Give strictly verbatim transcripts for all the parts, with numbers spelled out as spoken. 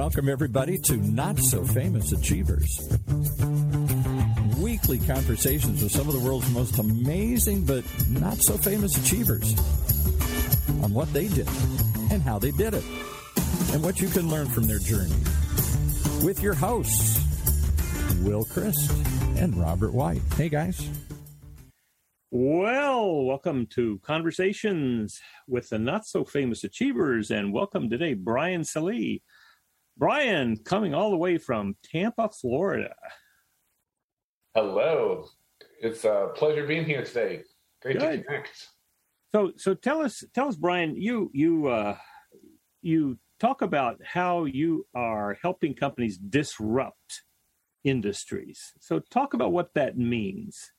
welcome everybody to Not So Famous Achievers. Weekly conversations with some of the world's most amazing but not so famous achievers on what they did and how they did it and what you can learn from their journey. With your hosts, Will Christ and Robert White. Hey, guys. Well, welcome to Conversations with the Not So Famous Achievers, and welcome today, Brian Salee. Brian, coming all the way from Tampa, Florida. Hello. It's a pleasure being here today. Great Good. to connect. So, so tell us, tell us, Brian. You, you, uh, you talk about how you are helping companies disrupt industries. So, talk about what that means.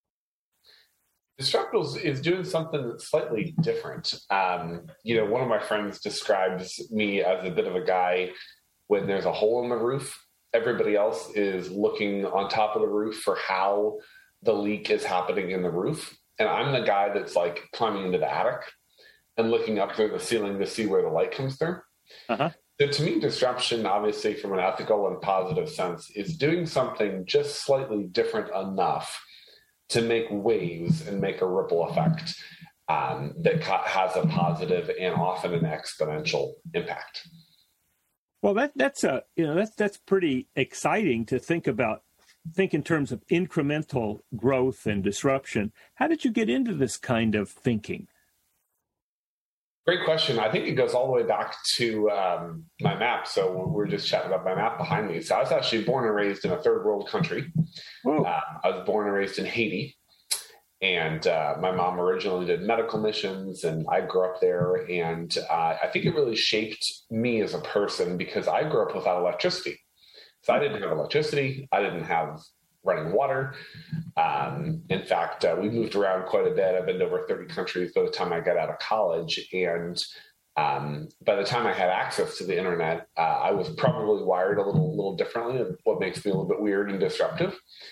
Disruptals is doing something that's slightly different. Um, you know, one of my friends describes me as a bit of a guy when there's a hole in the roof. Everybody else is looking on top of the roof for how the leak is happening in the roof. And I'm the guy that's like climbing into the attic and looking up through the ceiling to see where the light comes through. Uh-huh. So to me, disruption, obviously from an ethical and positive sense, is doing something just slightly different enough to make waves and make a ripple effect um, that ca- has a positive and often an exponential impact. Well, that that's a you know that's that's pretty exciting to think about. Think in terms of incremental growth and disruption. How did you get into this kind of thinking? Great question. I think it goes all the way back to um, my map. So we were just chatting about my map behind me. So I was actually born and raised in a third world country. Uh, I was born and raised in Haiti. And uh, my mom originally did medical missions, and I grew up there. And uh, I think it really shaped me as a person because I grew up without electricity. So I didn't have electricity. I didn't have running water. Um, in fact, uh, we moved around quite a bit. I've been to over thirty countries by the time I got out of college. And um, by the time I had access to the internet, uh, I was probably wired a little, little differently, and what makes me a little bit weird and disruptive.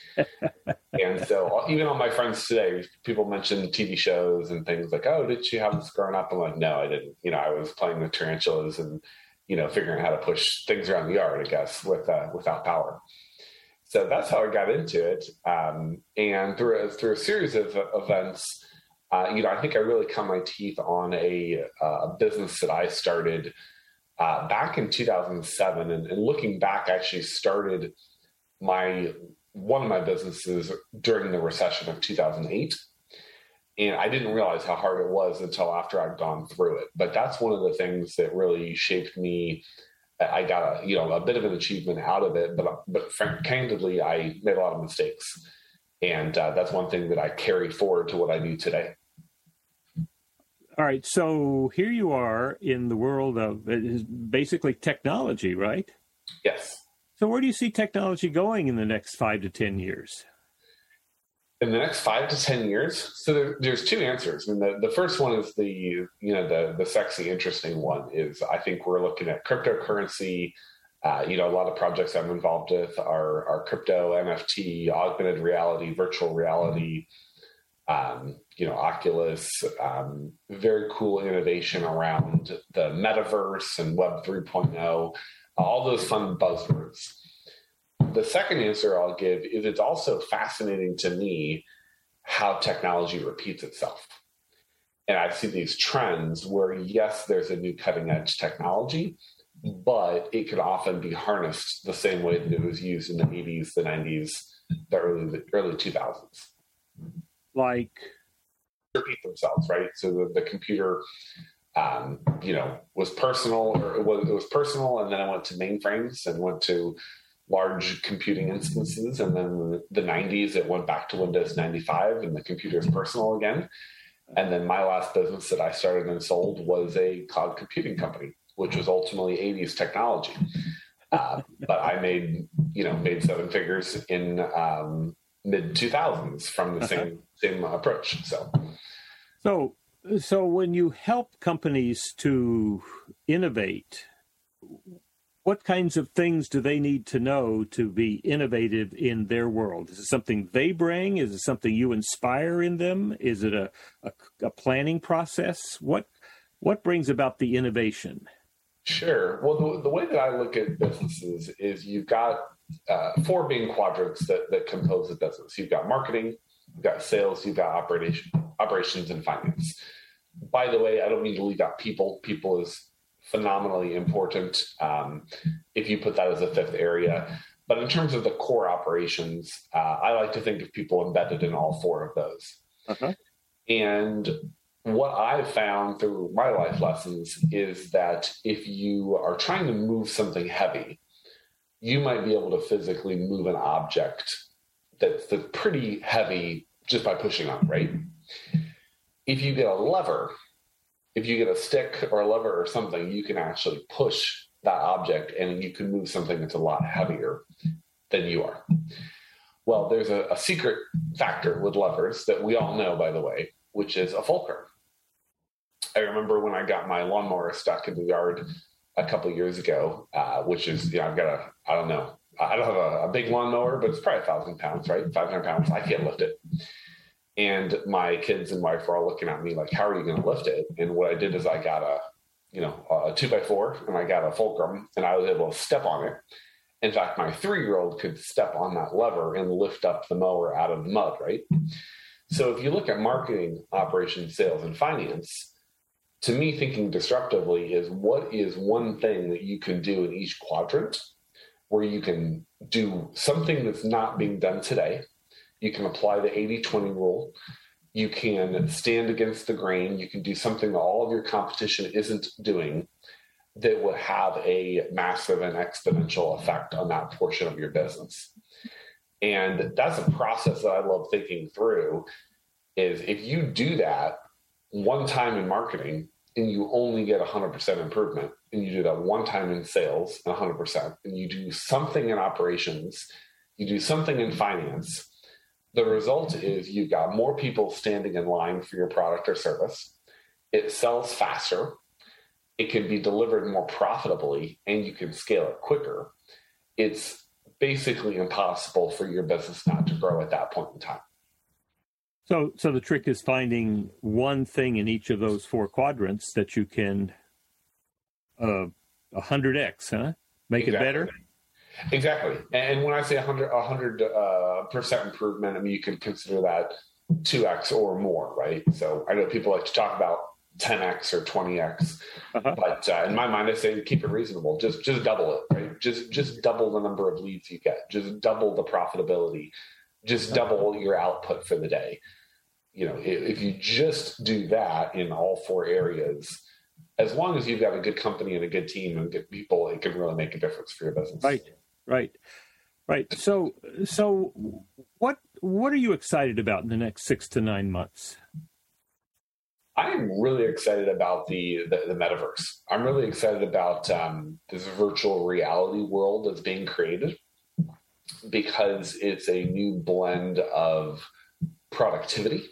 And so even on my friends today, people mention T V shows and things like, oh, did you have this growing up? I'm like, no, I didn't. You know, I was playing with tarantulas and, you know, figuring out how to push things around the yard, I guess, with uh, without power. So that's how I got into it. Um, and through a, through a series of uh, events, uh, you know, I think I really cut my teeth on a, uh, a business that I started uh, back in two thousand seven. And, and looking back, I actually started my one of my businesses during the recession of two thousand eight. And I didn't realize how hard it was until after I'd gone through it. But that's one of the things that really shaped me. I got a, you know, a bit of an achievement out of it, but, but frank, candidly, I made a lot of mistakes. And uh, that's one thing that I carried forward to what I do today. All right. So here you are in the world of basically technology, right? Yes. So where do you see technology going in the next five to ten years? In the next five to ten years, so there, there's two answers. I mean, the, the first one is the you know the the sexy, interesting one is I think we're looking at cryptocurrency. Uh, you know, a lot of projects I'm involved with are are crypto, N F T, augmented reality, virtual reality. Um, you know, Oculus, um, very cool innovation around the metaverse and Web three point oh. All those fun buzzwords. The second answer I'll give is it's also fascinating to me how technology repeats itself. And I see these trends where, yes, there's a new cutting edge technology, but it could often be harnessed the same way that it was used in the eighties, the nineties, the early, the early two thousands. Like? Repeat themselves, right? So the, the computer... Um, you know, was personal, or it was, it was personal, and then I went to mainframes and went to large computing instances, and then the nineties, it went back to Windows ninety-five, and the computer is personal again. And then my last business that I started and sold was a cloud computing company, which was ultimately eighties technology. Uh, but I made, you know, made seven figures in um, mid two thousands from the same same approach. So, so. So when you help companies to innovate, what kinds of things do they need to know to be innovative in their world? Is it something they bring? Is it something you inspire in them? Is it a, a, a planning process? What what brings about the innovation? Sure. Well, the, the way that I look at businesses is you've got uh, four main quadrants that, that compose the business. You've got marketing, you've got sales, you've got operation, operations, and finance. By the way, I don't mean to leave out people. People is phenomenally important um, if you put that as a fifth area. But in terms of the core operations, uh, I like to think of people embedded in all four of those. Uh-huh. And what I've found through my life lessons is that if you are trying to move something heavy, you might be able to physically move an object that's, that's pretty heavy just by pushing on, right? If you get a lever, if you get a stick or a lever or something, you can actually push that object and you can move something that's a lot heavier than you are. Well, there's a, a secret factor with levers that we all know, by the way, which is a fulcrum. I remember when I got my lawnmower stuck in the yard a couple of years ago, uh, which is, you know, I've got a, I don't know, I don't have a, a big lawnmower, but it's probably a thousand pounds, right? five hundred pounds. I can't lift it. And my kids and wife were all looking at me like, how are you going to lift it? And what I did is I got a, you know, a two by four and I got a fulcrum and I was able to step on it. In fact, my three-year-old could step on that lever and lift up the mower out of the mud, right? So if you look at marketing, operations, sales, and finance, to me, thinking disruptively is what is one thing that you can do in each quadrant where you can do something that's not being done today. You can apply the eighty twenty rule. You can stand against the grain. You can do something that all of your competition isn't doing that would have a massive and exponential effect on that portion of your business. And that's a process that I love thinking through is if you do that one time in marketing and you only get one hundred percent improvement, and you do that one time in sales and one hundred percent, and you do something in operations, you do something in finance, the result is you've got more people standing in line for your product or service. It sells faster. It can be delivered more profitably, and you can scale it quicker. It's basically impossible for your business not to grow at that point in time. So, so the trick is finding one thing in each of those four quadrants that you can uh, one hundred x, huh? Make exactly. it better? Exactly. And when I say one hundred, one hundred uh, percent improvement, I mean, you can consider that two x or more, right? So I know people like to talk about ten x or twenty x, uh-huh. but uh, in my mind, I say keep it reasonable. Just just double it, right? Just just double the number of leads you get. Just double the profitability. Just double your output for the day. You know, if, if you just do that in all four areas, as long as you've got a good company and a good team and good people, it can really make a difference for your business. Right, right, right. So, so what what are you excited about in the next six to nine months? I am really excited about the, the, the metaverse. I'm really excited about um, this virtual reality world that's being created because it's a new blend of productivity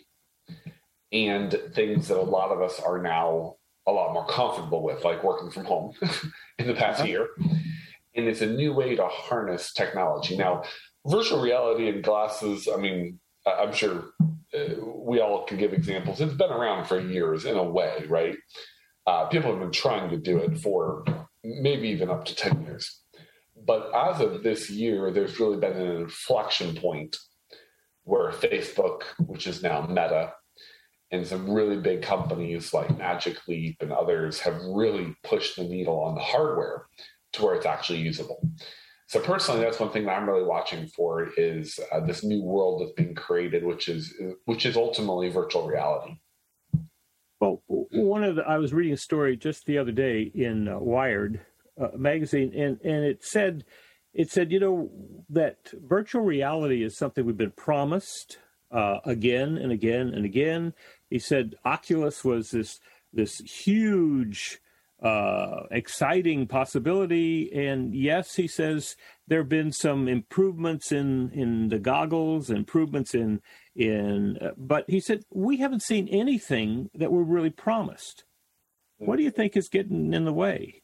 and things that a lot of us are now a lot more comfortable with, like working from home in the past uh-huh. year. And it's a new way to harness technology. Now, virtual reality and glasses, I mean, I'm sure uh, we all can give examples. It's been around for years in a way, right? Uh, people have been trying to do it for maybe even up to ten years. But as of this year, there's really been an inflection point where Facebook, which is now Meta, and some really big companies like Magic Leap and others have really pushed the needle on the hardware to where it's actually usable. So personally, that's one thing that I'm really watching for is uh, this new world that's being created, which is which is ultimately virtual reality. Well, one of the, I was reading a story just the other day in uh, Wired uh, magazine, and, and it said, it said, you know, that virtual reality is something we've been promised uh, again and again and again. He said Oculus was this this huge, uh, exciting possibility. And yes, he says there have been some improvements in, in the goggles, improvements in, in uh, but he said, we haven't seen anything that we're really promised. What do you think is getting in the way?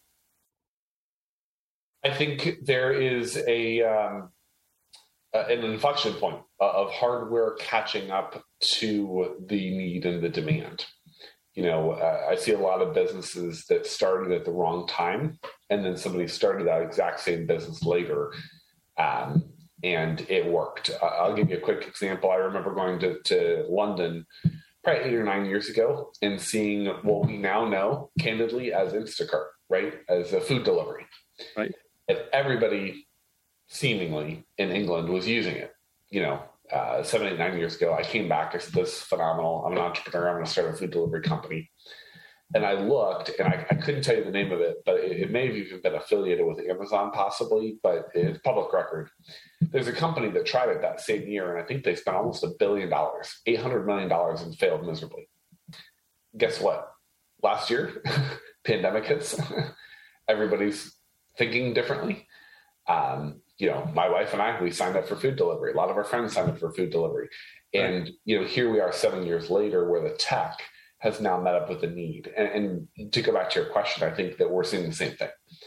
I think there is a um, uh, an inflection point uh, of hardware catching up to the need and the demand. You know, uh, I see a lot of businesses that started at the wrong time, and then somebody started that exact same business later, um, and it worked. Uh, I'll give you a quick example. I remember going to, to London probably eight or nine years ago and seeing what we now know, candidly, as Instacart, right, as a food delivery. Right. And everybody seemingly in England was using it, you know. Uh, seven, eight, nine years ago, I came back. I said, this is phenomenal. I'm an entrepreneur. I'm going to start a food delivery company. And I looked, and I, I couldn't tell you the name of it, but it, it may have even been affiliated with Amazon possibly, but it's public record. There's a company that tried it that same year, and I think they spent almost a billion dollars, eight hundred million dollars, and failed miserably. Guess what? Last year, pandemic hits. Everybody's thinking differently. Um, you know, my wife and I, we signed up for food delivery. A lot of our friends signed up for food delivery. And, you know, here we are seven years later where the tech has now met up with the need. And, and to go back to your question, I think that we're seeing the same thing,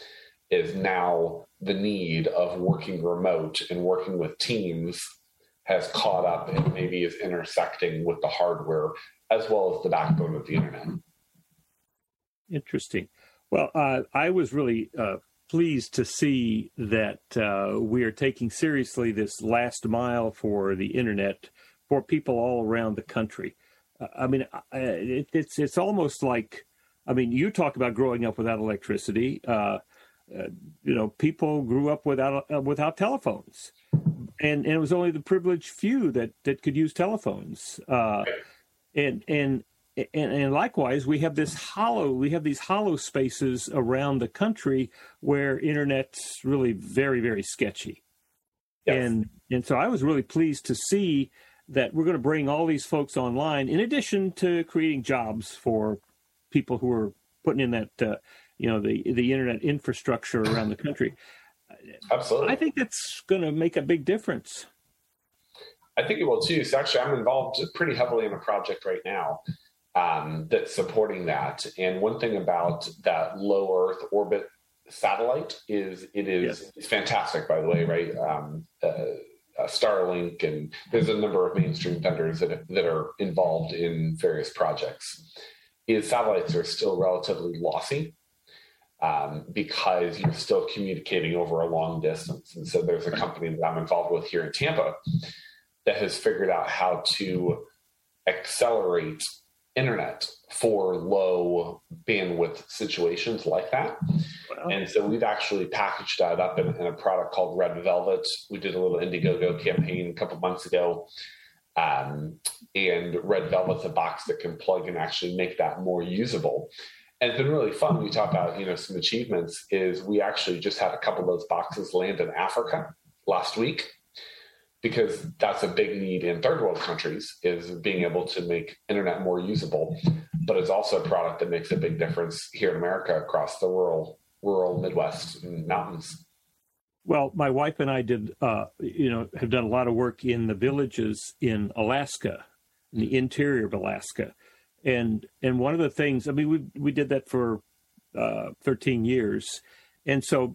is now the need of working remote and working with teams has caught up and maybe is intersecting with the hardware as well as the backbone of the internet. Interesting. Well, uh, I was really uh, pleased to see that uh, we are taking seriously this last mile for the internet for people all around the country. Uh, I mean, it, it's it's almost like, I mean, you talk about growing up without electricity. Uh, uh, you know, people grew up without uh, without telephones, and, and it was only the privileged few that, that could use telephones. Uh, and and And, and likewise, we have this hollow, we have these hollow spaces around the country where internet's really very, very sketchy. Yes. And and so I was really pleased to see that we're going to bring all these folks online, in addition to creating jobs for people who are putting in that, uh, you know, the, the internet infrastructure around the country. Absolutely. I think that's going to make a big difference. I think it will too. So actually, I'm involved pretty heavily in a project right now Um, that's supporting that. And one thing about that low Earth orbit satellite is it is yes. It's fantastic, by the way, right? Um, uh, uh, Starlink, and there's a number of mainstream vendors that, that are involved in various projects. Is satellites are still relatively lossy um, because you're still communicating over a long distance. And so there's a company that I'm involved with here in Tampa that has figured out how to accelerate internet for low bandwidth situations like that. Wow. And so we've actually packaged that up in, in a product called Red Velvet. We did a little Indiegogo campaign a couple months ago. Um, and Red Velvet's a box that can plug and actually make that more usable. And it's been really fun. We talk about, you know, some achievements is we actually just had a couple of those boxes land in Africa last week, because that's a big need in third world countries, is being able to make internet more usable. But it's also a product that makes a big difference here in America across the rural, rural Midwest and mountains. Well, my wife and I did, uh, you know, have done a lot of work in the villages in Alaska, in the interior of Alaska. And and one of the things, I mean, we we did that for uh, thirteen years. And so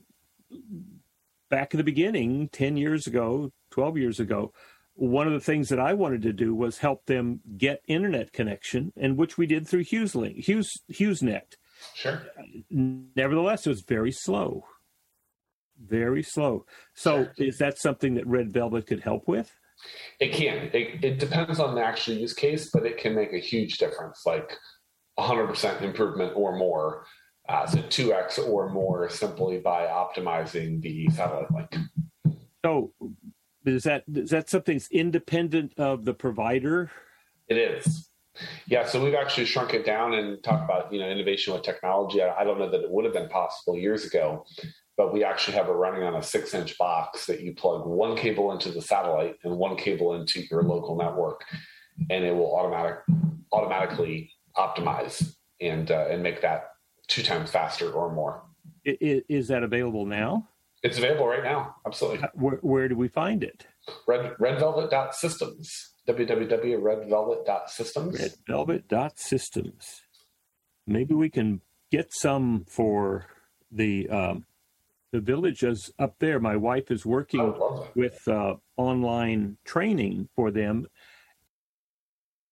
back in the beginning, ten years ago, twelve years ago, one of the things that I wanted to do was help them get internet connection, and which we did through HughesLink, Hughes, HughesNet. Sure. Nevertheless, it was very slow, very slow. So sure. Is that something that Red Velvet could help with? It can. It, it depends on the actual use case, but it can make a huge difference, like one hundred percent improvement or more. Uh, so two X or more simply by optimizing the satellite link. So is that is that something that's independent of the provider? It is. Yeah, so we've actually shrunk it down and talked about, you know, innovation with technology. I, I don't know that it would have been possible years ago, but we actually have it running on a six-inch box that you plug one cable into the satellite and one cable into your local network, and it will automatic automatically optimize and uh, and make that two times faster or more. Is, is that available now? It's available right now. Absolutely. Where, where do we find it? Red, redvelvet.systems. w w w dot red velvet dot systems. red velvet dot systems. Maybe we can get some for the um, the villages up there. My wife is working with uh, online training for them.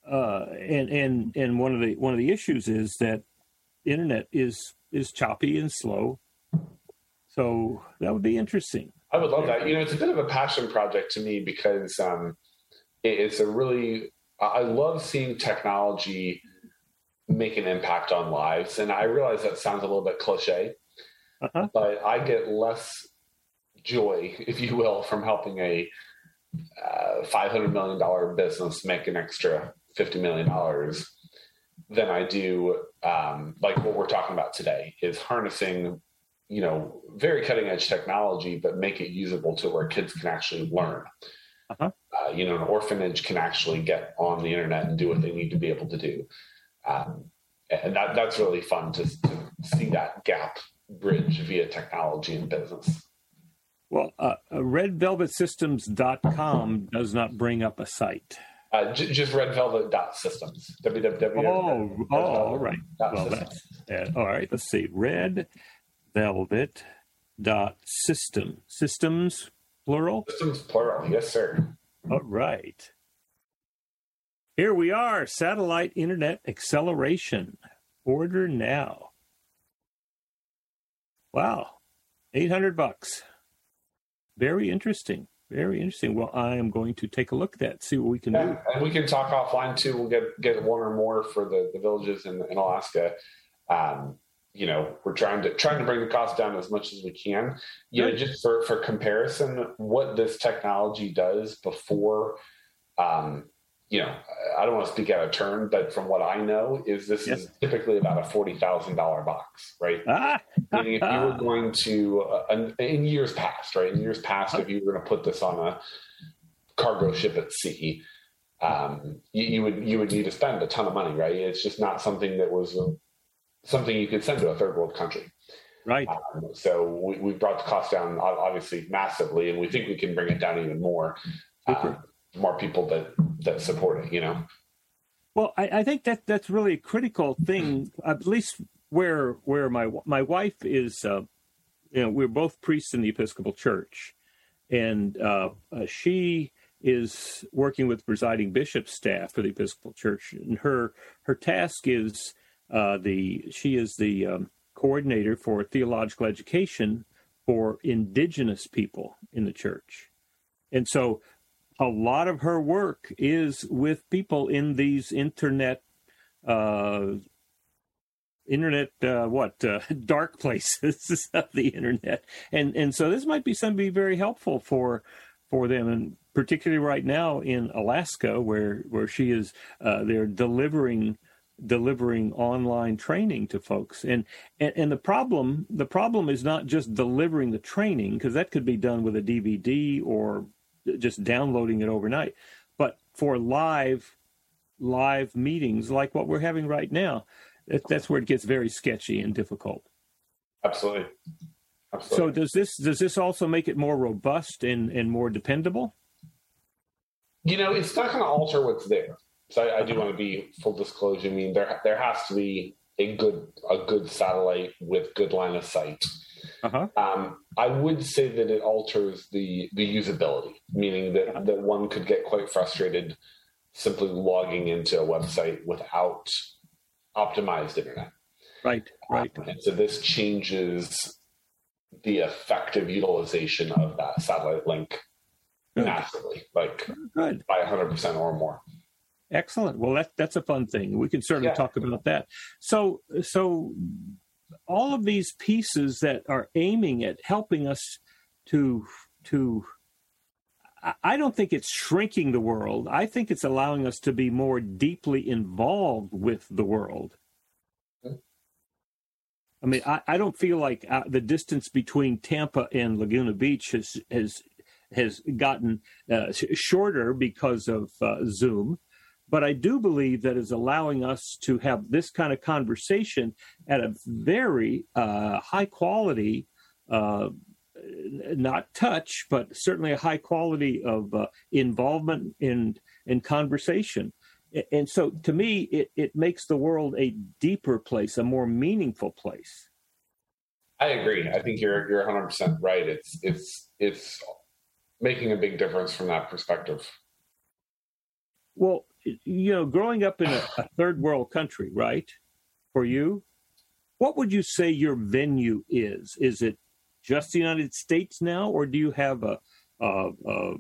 uh, and and and one of the one of the issues is that the internet is is choppy and slow. So that would be interesting. I would love that. You know, it's a bit of a passion project to me because um, it, it's a really, I love seeing technology make an impact on lives. And I realize that sounds a little bit cliche, uh-huh. but I get less joy, if you will, from helping a uh, five hundred million dollars business make an extra fifty million dollars than I do um, like what we're talking about today is harnessing, you know, very cutting edge technology, but make it usable to where kids can actually learn. Uh-huh. Uh, you know, an orphanage can actually get on the internet and do what they need to be able to do. Um, and that, that's really fun to, to see that gap bridge via technology and business. Well, uh, red velvet systems dot com does not bring up a site. Uh, j- just red velvet dot systems. w w w. Oh, oh, all right. Well, that's, uh, all right. Let's see. red velvet dot system. Systems, plural? Systems, plural. Yes, sir. All right. Here we are. Satellite Internet Acceleration. Order now. Wow. eight hundred bucks. Very interesting. Very interesting. Well, I am going to take a look at that, see what we can yeah, do. And we can talk offline too. We'll get get one or more for the, the villages in, in Alaska. Um, you know, we're trying to trying to bring the cost down as much as we can. You Good. know, just for, for comparison, what this technology does before, um, you know, I don't want to speak out of turn, but from what I know, is this yes. is typically about a forty thousand dollars box, right? Ah. Meaning if you were going to, uh, in years past, right? In years past, if you were going to put this on a cargo ship at sea, um, you, you would you would need to spend a ton of money, right? It's just not something that was uh, something you could send to a third world country. Right. Um, so we, we brought the cost down, obviously, massively, and we think we can bring it down even more. Um, more people that, that support it, you know? Well, I, I think that that's really a critical thing, at least where where my my wife is, uh, you know, we're both priests in the Episcopal Church, and uh, uh, she is working with presiding bishop staff for the Episcopal Church, and her her task is uh, the she is the um, coordinator for theological education for indigenous people in the church, and so a lot of her work is with people in these internet, uh, internet, uh, what, uh, dark places of the internet. And and so this might be something very helpful for for them, and particularly right now in Alaska, where where she is, uh, they're delivering delivering online training to folks. And, and and the problem the problem is not just delivering the training, because that could be done with a D V D or just downloading it overnight, but for live live meetings like what we're having right now, that, that's where it gets very sketchy and difficult. Absolutely. Absolutely. So does this does this also make it more robust and, and more dependable? You know, it's not going to alter what's there. So I, I do want to be full disclosure. I mean, there there has to be a good a good satellite with good line of sight. Uh-huh. Um, I would say that it alters the, the usability, meaning that, uh-huh. that one could get quite frustrated simply logging into a website without optimized internet. Right, right. Um, and so this changes the effective utilization of that satellite link Good. massively, like Good. by one hundred percent or more. Excellent. Well, that, that's a fun thing. We can certainly yeah. talk about that. So, so... all of these pieces that are aiming at helping us to, to, I don't think it's shrinking the world. I think it's allowing us to be more deeply involved with the world. I mean, I, I don't feel like uh, the distance between Tampa and Laguna Beach has, has, has gotten uh, shorter because of uh, Zoom. But I do believe that is allowing us to have this kind of conversation at a very uh, high quality, uh, not touch, but certainly a high quality of uh, involvement in in conversation. And so to me, it, it makes the world a deeper place, a more meaningful place. I agree. I think you're you're one hundred percent right. It's it's it's making a big difference from that perspective. Well, you know, growing up in a, a third world country, right? For you, what would you say your venue is? Is it just the United States now, or do you have a a, a,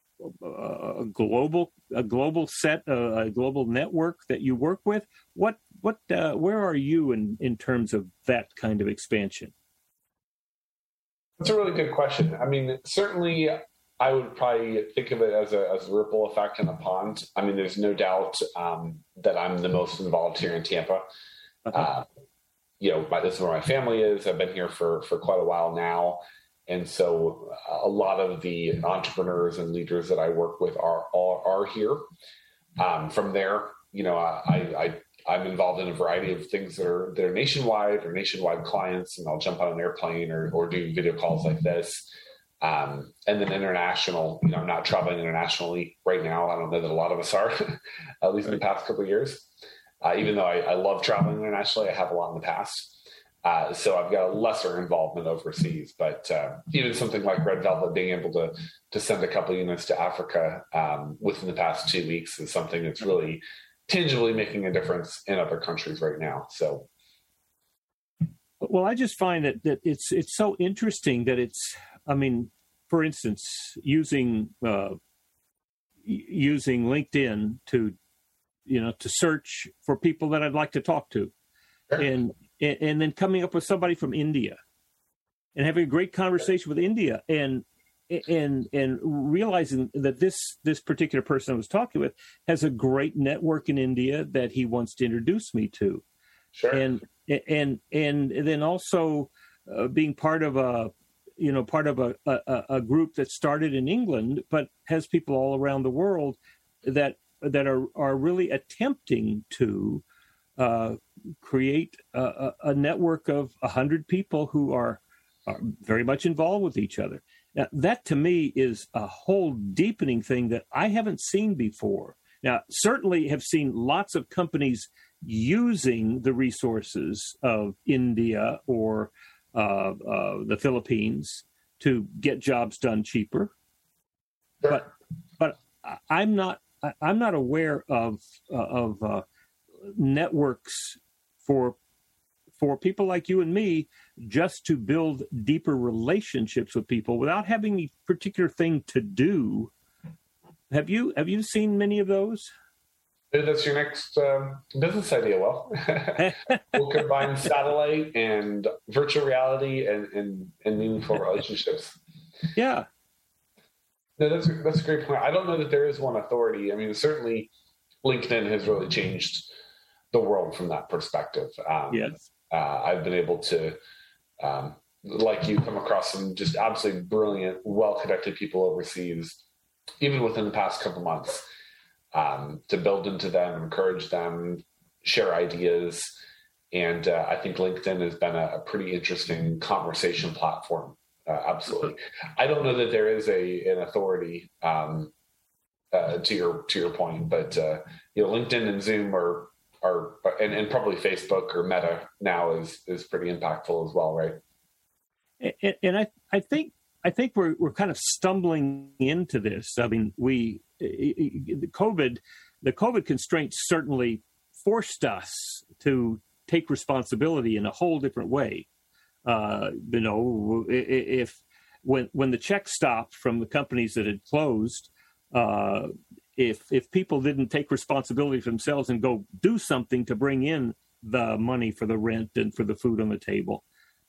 a global a global set a, a global network that you work with? What what uh, where are you in in terms of that kind of expansion? That's a really good question. I mean, certainly, I would probably think of it as a, as a ripple effect in a pond. I mean, there's no doubt um, that I'm the most involved here in Tampa. Uh-huh. Uh, you know, my, this is where my family is. I've been here for, for quite a while now. And so a lot of the entrepreneurs and leaders that I work with are, are, are here. Um, from there, you know, I, I, I'm involved in a variety of things that are, that are nationwide or nationwide clients, and I'll jump on an airplane or, or do video calls like this. Um, and then international, you know, I'm not traveling internationally right now. I don't know that a lot of us are, at least in the past couple of years. Uh, even though I, I love traveling internationally, I have a lot in the past. Uh, so I've got a lesser involvement overseas, but uh, even something like Red Velvet, being able to to send a couple units to Africa um, within the past two weeks is something that's really tangibly making a difference in other countries right now. So, well, I just find that that it's it's so interesting that it's. I mean, for instance, using uh, using LinkedIn to you know to search for people that I'd like to talk to, sure. and and then coming up with somebody from India, and having a great conversation with India, and and and realizing that this this particular person I was talking with has a great network in India that he wants to introduce me to, sure. and and and then also uh, being part of a you know part of a, a a group that started in England but has people all around the world that that are are really attempting to uh, create a, a network of a hundred people who are, are very much involved with each other. Now, that to me is a whole deepening thing that I haven't seen before. Now, certainly have seen lots of companies using the resources of India or uh, uh, the Philippines to get jobs done cheaper. But but I'm not I'm not aware of uh, of uh, networks for for people like you and me just to build deeper relationships with people without having any particular thing to do. Have you have you seen many of those? That's your next um, business idea. Well, we'll combine satellite and virtual reality and, and, and meaningful relationships. Yeah. No, that's, that's a great point. I don't know that there is one authority. I mean, certainly LinkedIn has really changed the world from that perspective. Um, yes. Uh, I've been able to, um, like you, come across some just absolutely brilliant, well-connected people overseas, even within the past couple months, um, to build into them, encourage them, share ideas. And uh, I think LinkedIn has been a, a pretty interesting conversation platform. Uh, absolutely. I don't know that there is a an authority um, uh, to your to your point, but uh, you know, LinkedIn and Zoom are. Are, and, and probably Facebook or Meta now is is pretty impactful as well, right? And, and I I think I think we're we're kind of stumbling into this. I mean, we the COVID the COVID constraints certainly forced us to take responsibility in a whole different way. Uh, you know, if when when the check stopped from the companies that had closed. Uh, If if people didn't take responsibility for themselves and go do something to bring in the money for the rent and for the food on the table,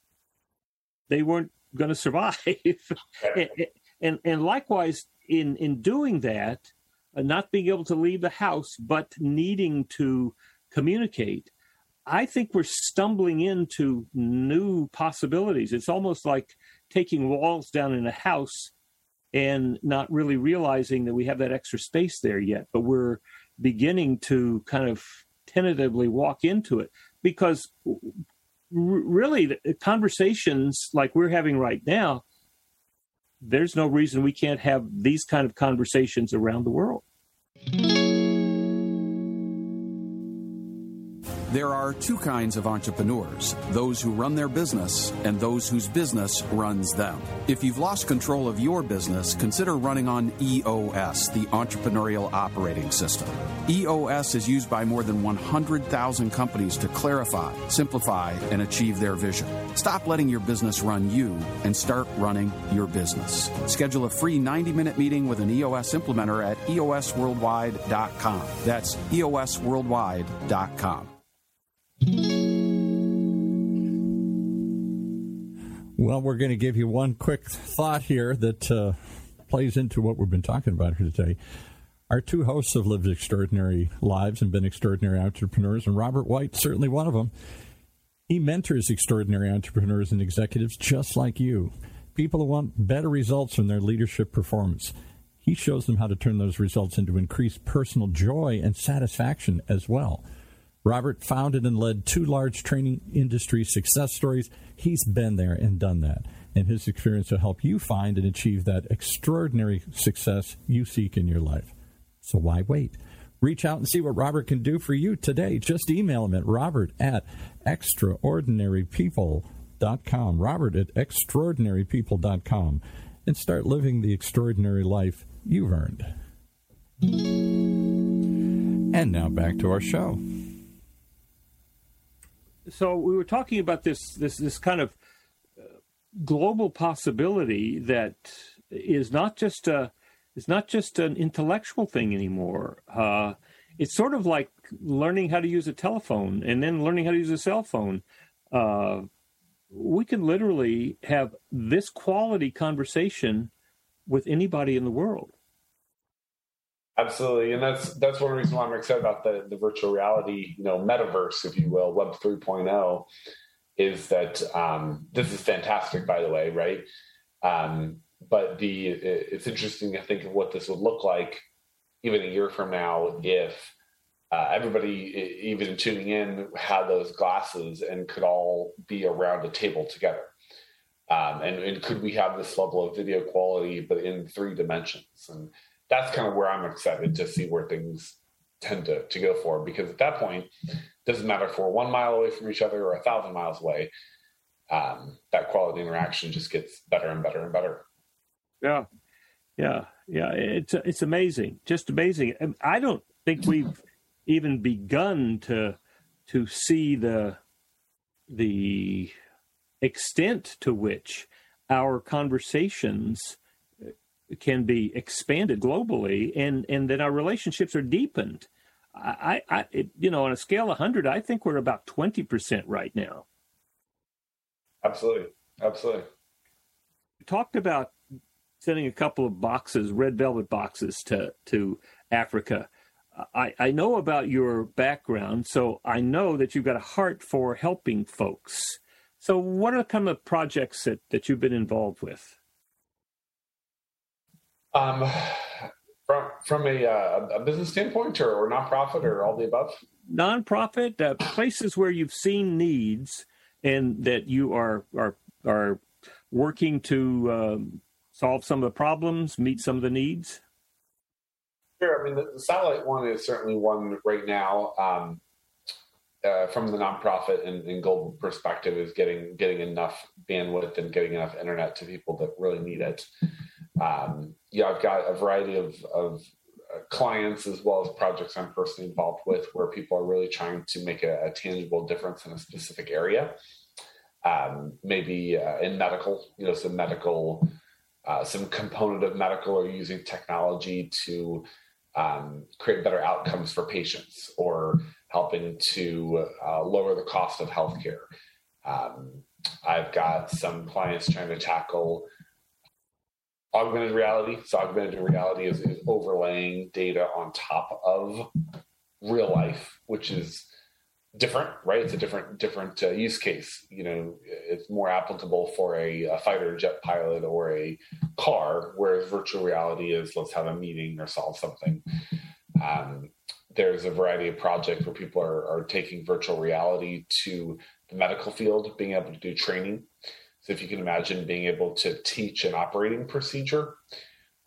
they weren't going to survive. and, and and likewise, in in doing that, uh, not being able to leave the house but needing to communicate, I think we're stumbling into new possibilities. It's almost like taking walls down in a house and not really realizing that we have that extra space there yet, but we're beginning to kind of tentatively walk into it because r- really the conversations like we're having right now, there's no reason we can't have these kind of conversations around the world. There are two kinds of entrepreneurs, those who run their business and those whose business runs them. If you've lost control of your business, consider running on E O S, the Entrepreneurial Operating System. E O S is used by more than one hundred thousand companies to clarify, simplify, and achieve their vision. Stop letting your business run you and start running your business. Schedule a free ninety-minute meeting with an E O S implementer at E O S worldwide dot com. That's E O S worldwide dot com. Well, we're going to give you one quick thought here that uh, plays into what we've been talking about here today. Our two hosts have lived extraordinary lives and been extraordinary entrepreneurs, and Robert White, certainly one of them. He mentors extraordinary entrepreneurs and executives just like you, people who want better results from their leadership performance. He shows them how to turn those results into increased personal joy and satisfaction as well. Robert founded and led two large training industry success stories. He's been there and done that, and his experience will help you find and achieve that extraordinary success you seek in your life. So why wait? Reach out and see what Robert can do for you today. Just email him at robert at extraordinary people dot com, robert at extraordinary people dot com, and start living the extraordinary life you've earned. And now back to our show. So we were talking about this this this kind of global possibility that is not just a it's not just an intellectual thing anymore. Uh, it's sort of like learning how to use a telephone and then learning how to use a cell phone. Uh, we can literally have this quality conversation with anybody in the world. Absolutely, and that's that's one reason why I'm excited about the, the virtual reality, you know, metaverse, if you will, Web three point oh, is that um, this is fantastic, by the way, right? Um, but the it's interesting to think of what this would look like even a year from now if uh, everybody, even tuning in, had those glasses and could all be around a table together. Um, and, and could we have this level of video quality, but in three dimensions? And that's kind of where I'm excited to see where things tend to, to go for, because at that point, it doesn't matter if we're one mile away from each other or a thousand miles away, um, that quality interaction just gets better and better and better. Yeah, yeah, yeah. It's it's amazing, just amazing. I don't think we've even begun to to see the the extent to which our conversations can be expanded globally, and, and then our relationships are deepened. I, I it, you know, on a scale of one hundred, I think we're about twenty percent right now. Absolutely. Absolutely. We talked about sending a couple of boxes, red velvet boxes, to, to Africa. I, I know about your background, so I know that you've got a heart for helping folks. So what are the kind of projects that, that you've been involved with? Um, from from a, uh, a business standpoint, or, or nonprofit, or all the above? Nonprofit, uh, places where you've seen needs and that you are are are working to um, solve some of the problems, meet some of the needs. Sure. I mean, the, the satellite one is certainly one right now. Um, uh, from the nonprofit and, and global perspective, is getting getting enough bandwidth and getting enough internet to people that really need it. Um, yeah, I've got a variety of, of uh, clients as well as projects I'm personally involved with where people are really trying to make a, a tangible difference in a specific area. Um, maybe uh, in medical, you know, some medical, uh, some component of medical, or using technology to um, create better outcomes for patients, or helping to uh, lower the cost of healthcare. Um, I've got some clients trying to tackle augmented reality. So augmented reality is, is overlaying data on top of real life, which is different, right? It's a different different uh, use case. You know, it's more applicable for a, a fighter jet pilot or a car, whereas virtual reality is let's have a meeting or solve something. Um, there's a variety of projects where people are, are taking virtual reality to the medical field, being able to do training. So if you can imagine being able to teach an operating procedure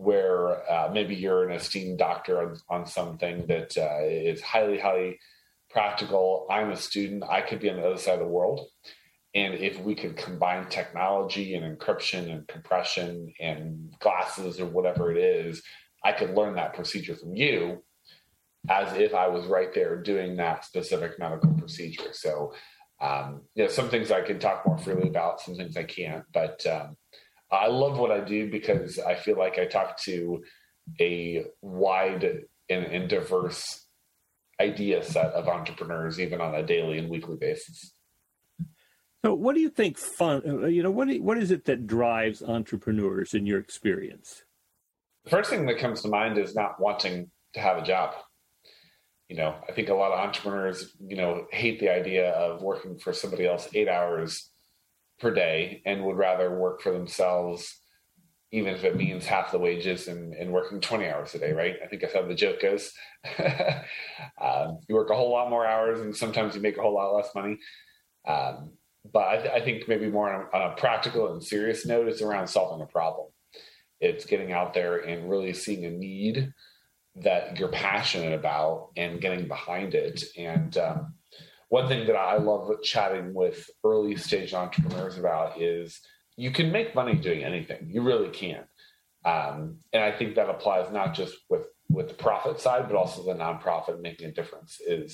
where uh, maybe you're an esteemed doctor on, on something that uh, is highly, highly practical. I'm a student. I could be on the other side of the world. And if we could combine technology and encryption and compression and glasses or whatever it is, I could learn that procedure from you as if I was right there doing that specific medical procedure. So, um, you know, some things I can talk more freely about, some things I can't. But um, I love what I do because I feel like I talk to a wide and, and diverse idea set of entrepreneurs, even on a daily and weekly basis. So what do you think fun, you know, what, what is it that drives entrepreneurs in your experience? The first thing that comes to mind is not wanting to have a job. You know, I think a lot of entrepreneurs, you know, hate the idea of working for somebody else eight hours per day and would rather work for themselves, even if it means half the wages and, and working twenty hours a day, right? I think that's how the joke goes. um, you work a whole lot more hours and sometimes you make a whole lot less money. Um, but I, th- I think maybe more on a, on a practical and serious note, it's around solving a problem. It's getting out there and really seeing a need that you're passionate about and getting behind it. And um, one thing that I love chatting with early stage entrepreneurs about is you can make money doing anything. You really can. Um, and I think that applies not just with, with the profit side, but also the nonprofit making a difference is,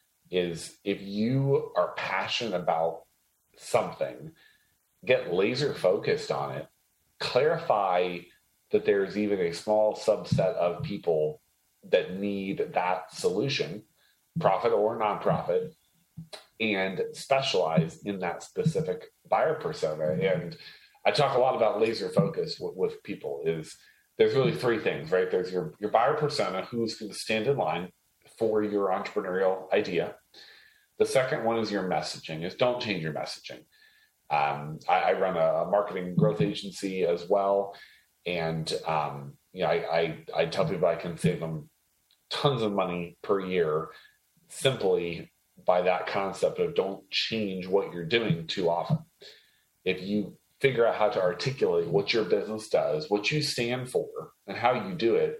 is if you are passionate about something, get laser focused on it, clarify that there's even a small subset of people that need that solution, profit or nonprofit, and specialize in that specific buyer persona. And I talk a lot about laser focus with, with people is there's really three things, right? There's your, your buyer persona, who's going to stand in line for your entrepreneurial idea. The second one is your messaging, is don't change your messaging. Um, I, I run a marketing growth agency as well. And, um, you know, I, I, I tell people I can save them tons of money per year simply by that concept of don't change what you're doing too often. If you figure out how to articulate what your business does, what you stand for, and how you do it,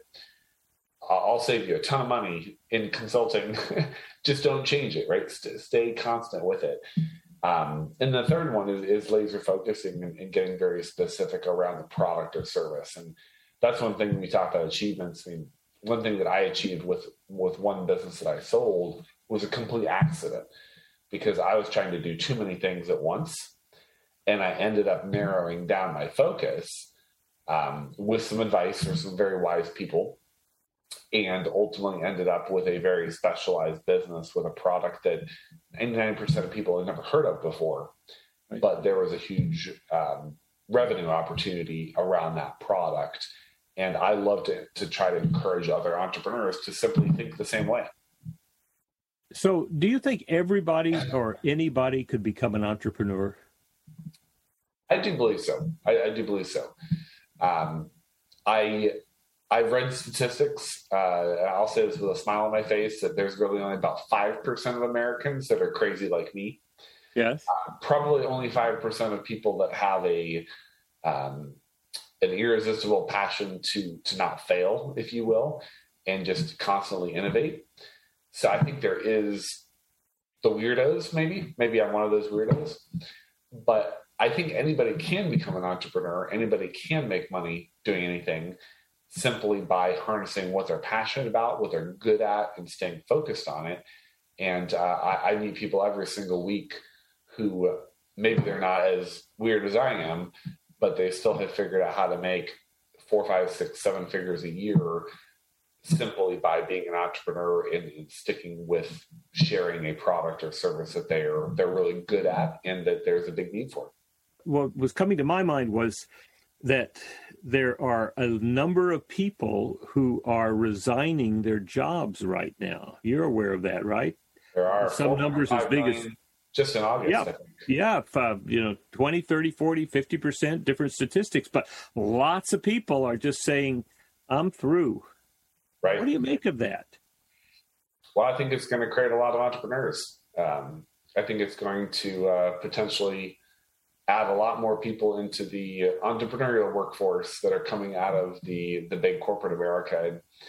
I'll save you a ton of money in consulting. Just don't change it, right? St- stay constant with it. Um, and the third one is, is laser focusing and, and getting very specific around the product or service. And that's one thing when we talk about achievements. I mean, one thing that I achieved with, with one business that I sold was a complete accident because I was trying to do too many things at once. And I ended up narrowing down my focus um, with some advice from some very wise people, and ultimately ended up with a very specialized business with a product that ninety-nine percent of people had never heard of before. Right. But there was a huge um, revenue opportunity around that product. And I love to, to try to encourage other entrepreneurs to simply think the same way. So do you think everybody or anybody could become an entrepreneur? I do believe so. I, I do believe so. Um, I, I've read statistics, uh, and I'll say this with a smile on my face, that there's really only about five percent of Americans that are crazy like me. Yes. Uh, probably only five percent of people that have a um, an irresistible passion to to not fail, if you will, and just constantly innovate. So I think there is the weirdos, maybe. Maybe I'm one of those weirdos. But I think anybody can become an entrepreneur. Anybody can make money doing anything simply by harnessing what they're passionate about, what they're good at, and staying focused on it. And uh, I, I meet people every single week who uh, maybe they're not as weird as I am, but they still have figured out how to make four, five, six, seven figures a year simply by being an entrepreneur and, and sticking with sharing a product or service that they're they're really good at and that there's a big need for. What was coming to my mind was that there are a number of people who are resigning their jobs right now. You're aware of that, right? There are some numbers as big as just in August. Yeah, I think. yeah, uh, you know, twenty, thirty, forty, fifty percent, different statistics, but lots of people are just saying, I'm through. Right. What do you make of that? Well, I think it's going to create a lot of entrepreneurs. Um, I think it's going to uh, potentially add a lot more people into the entrepreneurial workforce that are coming out of the, the big corporate America. And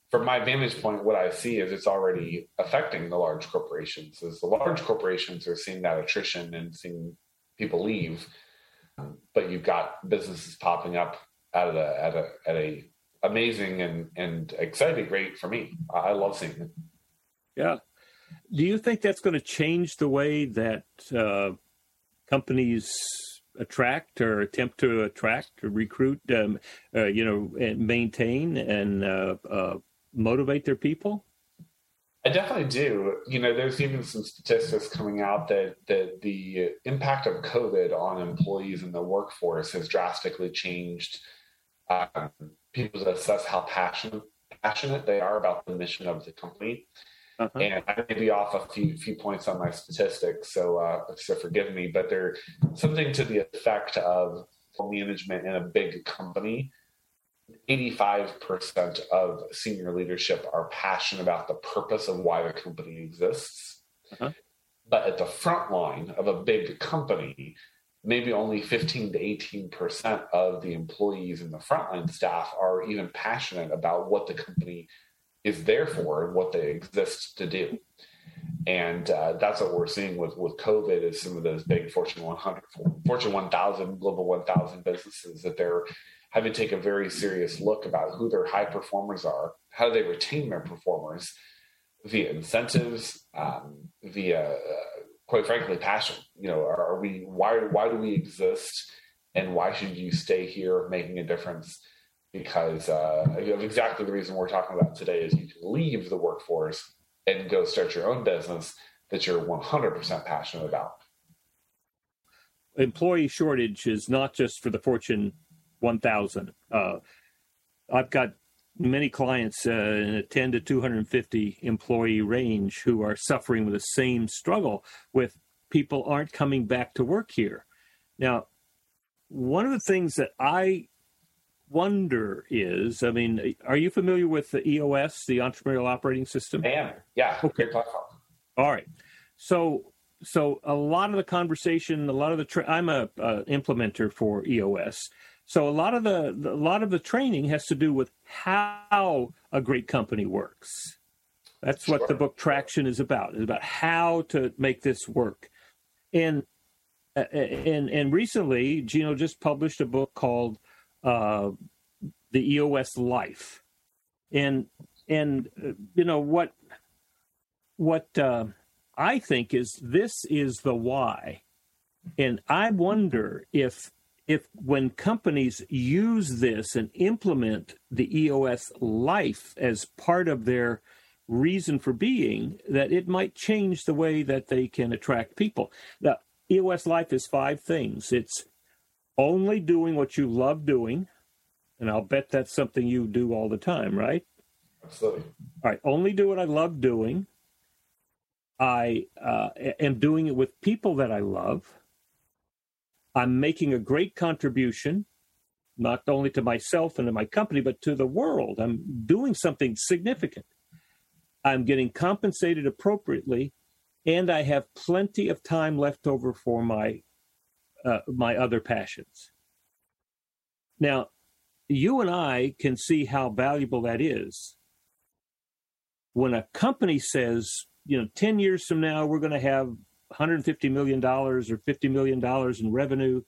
from my vantage point, what I see is it's already affecting the large corporations. As the large corporations are seeing that attrition and seeing people leave, um, but you've got businesses popping up at a at a at a amazing and and exciting rate for me. I love seeing it. Yeah. Do you think that's going to change the way that uh, companies attract or attempt to attract or recruit, um, uh, you know, and maintain and uh, uh, motivate their people? I definitely do. You know, there's even some statistics coming out that, that the impact of COVID on employees in the workforce has drastically changed um, people to assess how passionate passionate they are about the mission of the company. Uh-huh. And I may be off a few few points on my statistics, so uh, so forgive me. But they're something to the effect of management in a big company. eighty-five percent of senior leadership are passionate about the purpose of why the company exists. Uh-huh. But at the front line of a big company, maybe only fifteen to eighteen percent of the employees and the frontline staff are even passionate about what the company is there for and what they exist to do. And uh, that's what we're seeing with, with COVID is some of those big Fortune one hundred, Fortune one thousand, Global one thousand businesses that they're having to take a very serious look about who their high performers are, how do they retain their performers via incentives, um, via, uh, quite frankly, passion. You know, are, are we, why, why do we exist and why should you stay here making a difference? Because uh, of exactly the reason we're talking about today is you can leave the workforce and go start your own business that you're one hundred percent passionate about. Employee shortage is not just for the Fortune one thousand. Uh, I've got many clients uh, in a ten to two hundred fifty employee range who are suffering with the same struggle with people aren't coming back to work here. Now, one of the things that I wonder is, I mean, are you familiar with the E O S, the Entrepreneurial Operating System? I am. Yeah. Okay. Great platform. All right. So, so a lot of the conversation, a lot of the, tra- I'm a uh, implementer for E O S. So a lot of the, the, a lot of the training has to do with how a great company works. That's sure. what the book Traction is about. It's about how to make this work. And, uh, and, and recently, Gino just published a book called Uh, the E O S Life, and and uh, you know what what uh, I think is this is the why, and I wonder if if when companies use this and implement the E O S Life as part of their reason for being, that it might change the way that they can attract people. The E O S Life is five things. It's only doing what you love doing, and I'll bet that's something you do all the time, right? Absolutely. All right, only do what I love doing. I uh, am doing it with people that I love. I'm making a great contribution, not only to myself and to my company, but to the world. I'm doing something significant. I'm getting compensated appropriately, and I have plenty of time left over for my Uh, my other passions. Now, you and I can see how valuable that is. When a company says, you know, ten years from now, we're going to have one hundred fifty million dollars or fifty million dollars in revenue,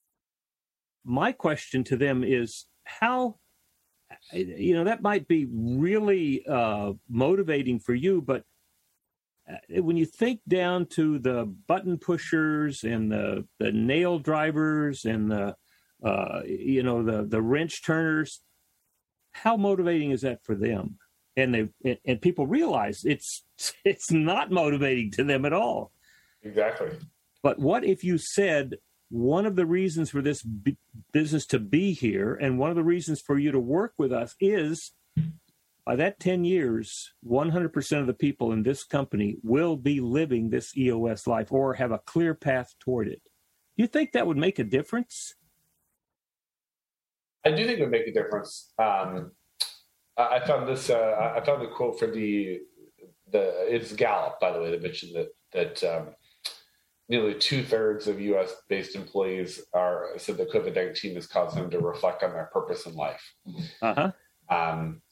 my question to them is how, you know, that might be really uh, motivating for you, but when you think down to the button pushers and the, the nail drivers and the, uh, you know, the, the wrench turners, how motivating is that for them? And they and people realize it's it's not motivating to them at all. Exactly. But what if you said one of the reasons for this b- business to be here and one of the reasons for you to work with us is by that ten years, one hundred percent of the people in this company will be living this E O S life or have a clear path toward it. Do you think that would make a difference? I do think it would make a difference. Um, I found this. Uh, I found the quote for the the. It's Gallup, by the way, that mentioned that that um, nearly two thirds of U S based employees are said that COVID nineteen has caused them to reflect on their purpose in life. Uh huh. Um,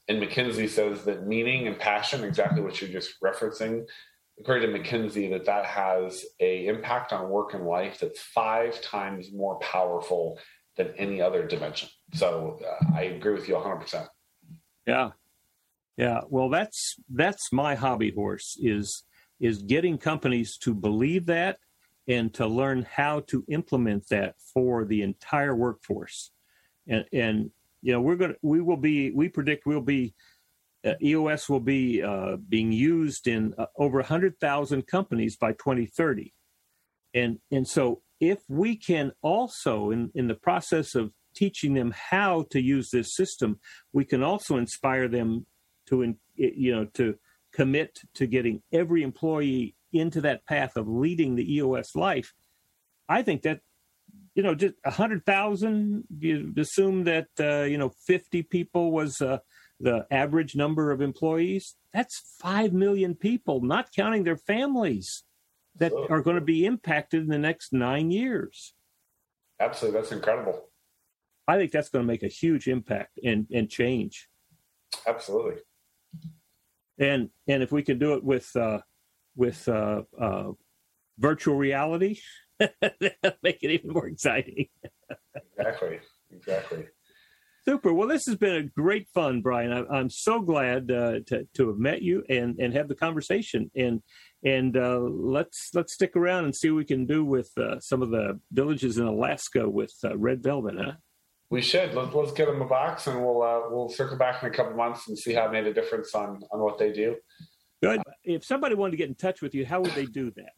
and McKinsey says that meaning and passion, exactly what you're just referencing, according to McKinsey, that that has a impact on work and life that's five times more powerful than any other dimension. So uh, I agree with you one hundred percent. Yeah. Yeah. Well, that's that's my hobby horse is is getting companies to believe that and to learn how to implement that for the entire workforce. And, and you know, we're going to, we will be, we predict we'll be, uh, E O S will be uh, being used in uh, over one hundred thousand companies by twenty thirty. And, and so if we can also, in, in the process of teaching them how to use this system, we can also inspire them to, in, you know, to commit to getting every employee into that path of leading the E O S life. I think that, you know, just one hundred thousand, you assume that, uh, you know, fifty people was uh, the average number of employees. That's five million people, not counting their families, that Absolutely. Are going to be impacted in the next nine years. Absolutely. That's incredible. I think that's going to make a huge impact and, and change. Absolutely. And and if we can do it with uh, with uh, uh, virtual reality, that'll make it even more exciting. Exactly. Exactly. Super. Well, this has been a great fun, Brian. I, I'm so glad uh, to to have met you and, and have the conversation. And and uh, let's let's stick around and see what we can do with uh, some of the villages in Alaska with uh, red velvet, huh? We should. Let's, let's get them a box, and we'll uh, we'll circle back in a couple months and see how it made a difference on, on what they do. Good. If somebody wanted to get in touch with you, how would they do that?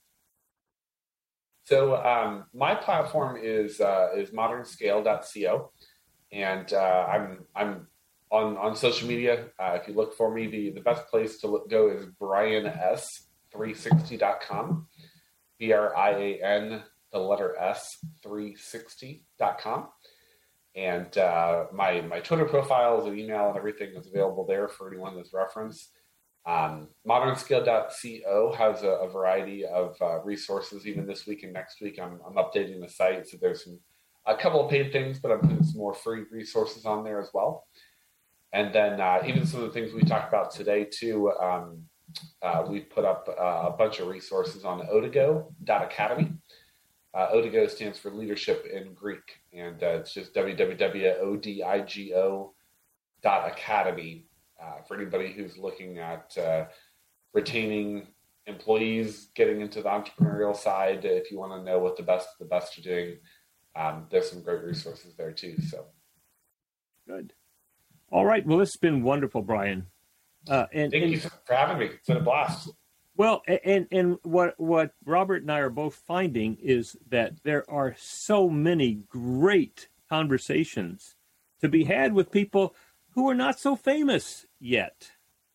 So um, my platform is uh, is modern scale dot co, and uh, I'm I'm on on social media. Uh, if you look for me, the, the best place to look, go is brian s three sixty dot com, B R I A N the letter S three sixty dot com. And uh, my my Twitter profiles and email and everything is available there for anyone that's referenced. Um, modern scale dot co has a, a variety of uh, resources. Even this week and next week, I'm, I'm updating the site. So there's some, a couple of paid things, but I'm putting some more free resources on there as well. And then uh, even some of the things we talked about today too, um, uh, we've put up uh, a bunch of resources on odigo dot academy. Uh, Odigo stands for leadership in Greek, and uh, it's just w w w dot odigo dot academy uh, for anybody who's looking at uh, retaining employees, getting into the entrepreneurial side. If you want to know what the best the best are doing, um, there's some great resources there too. So good. All right. Well, this has been wonderful, Brian. Uh, and, Thank and, you for having me. It's been a blast. Well, and and what what Robert and I are both finding is that there are so many great conversations to be had with people who are not so famous yet.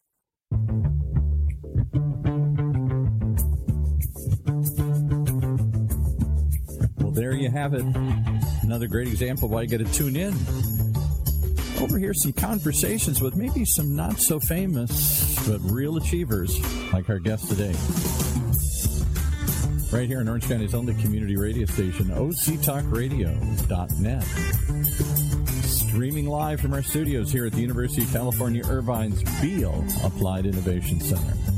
Well, there you have it. Another great example of why you got to tune in. Overhear some conversations with maybe some not so famous but real achievers like our guest today. Right here in Orange County's only community radio station, O C talk radio dot net. Streaming live from our studios here at the University of California, Irvine's Beale Applied Innovation Center.